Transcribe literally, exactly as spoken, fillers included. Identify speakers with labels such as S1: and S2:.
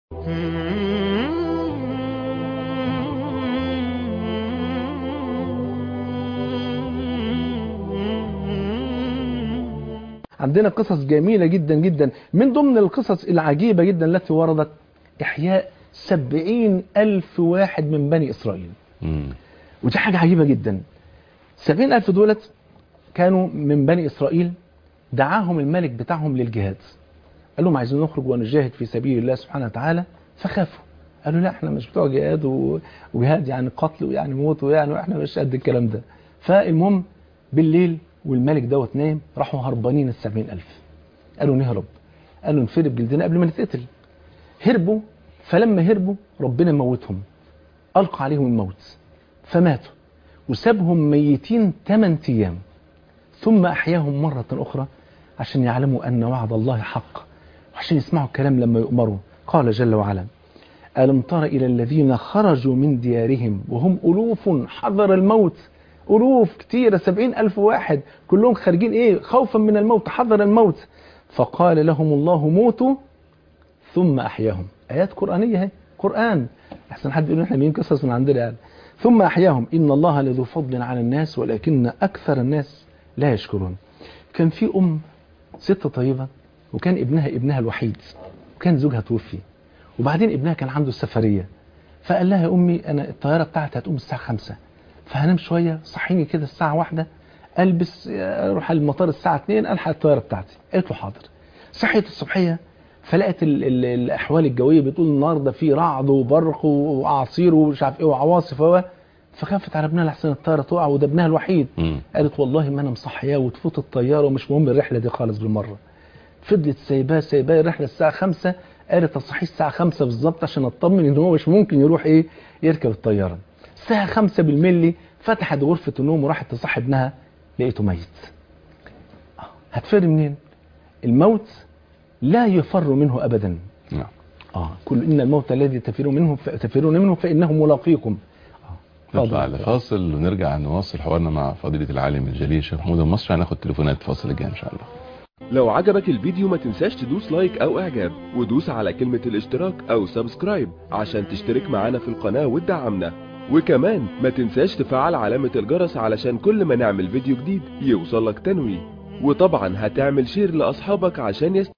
S1: عندنا قصص جميلة جدا جدا. من ضمن القصص العجيبة جدا التي وردت إحياء سبعين ألف واحد من بني إسرائيل.
S2: مم.
S1: ودي حاجة عجيبة جدا. سبعين ألف دولت كانوا من بني إسرائيل، دعاهم الملك بتاعهم للجهاد، قال لهم عايزين نخرج ونجاهد في سبيل الله سبحانه وتعالى، فخافوا قالوا لا احنا مش بتوع جهاد و- وجهاد يعني قتل ويعني موت ويعني واحنا مش قد الكلام ده. فالمهم بالليل والملك دوت نايم، راحوا هربانين السبعين ألف. قالوا نهرب، قالوا نفرد جلدنا قبل ما نتقتل. هربوا، فلما هربوا ربنا موتهم، ألقى عليهم الموت فماتوا، وسابهم ميتين ثمانية أيام، ثم أحياهم مرة أخرى عشان يعلموا أن وعد الله حق، وعشان يسمعوا الكلام لما يؤمروا. قال جل وعلا: ألم تر إلى الذين خرجوا من ديارهم وهم ألوف حذر الموت. ألوف كتيرة، سبعين ألف واحد كلهم خارجين إيه؟ خوفا من الموت، حذر الموت. فقال لهم الله موتوا ثم أحياهم. آيات قرآنية هي، قرآن، أحسن حد يقول إحنا مين قصص من عندنا يعني. ثم أحياهم إن الله لذو فضل على الناس ولكن أكثر الناس لا يشكرون. كان في أم ست طيبة، وكان ابنها ابنها الوحيد، وكان زوجها توفي، وبعدين ابنها كان عنده السفرية، فقال لها يا أمي أنا الطيارة بتاعتي هتقوم الساعة خمسة، فهنام شوية، صحيني كده الساعة واحدة ألبس أروح المطار الساعة اتنين ألحق الطيارة بتاعتي. قالت له حاضر. صحيت الصبحية فلقت ال ال الأحوال الجوية بتقول النهارده في رعد وبرق وأعاصير ومش عارف إيه وعواصف و فخافت على ابنها لحسن الطيارة تقع، وده ابنها الوحيد.
S2: مم. قالت
S1: والله ما أنا مصحياه وتفوت الطيارة ومش مهم الرحلة دي خالص بالمرة. فضلت سايباه سايباه الرحلة الساعة خمسة، قالت اصحيه الساعة خمسة بالظبط عشان اطمن ان هو مش ممكن يروح ايه يركب الطيارة. الساعة خمسة بالملي فتحت غرفة النوم وراحت تصحي ابنها، لقيته ميت. هتفر منين؟ الموت لا يفر منه ابدا.
S2: نعم.
S1: اه كل ان الموت الذي تفرون منه تفرون منه فانه ملاقيكم.
S2: نطلع لفاصل ونرجع نواصل حوارنا مع فضيلة العالم الجليل شيخ محمود المصري. هناخد تليفونات فاصل الجاي ان شاء الله.
S3: لو عجبك الفيديو ما تنساش تدوس لايك او اعجاب، ودوس على كلمة الاشتراك او سبسكرايب عشان تشترك معانا في القناة وتدعمنا، وكمان ما تنساش تفعل علامة الجرس علشان كل ما نعمل فيديو جديد يوصلك تنويه، وطبعا هتعمل شير لاصحابك عشان يست...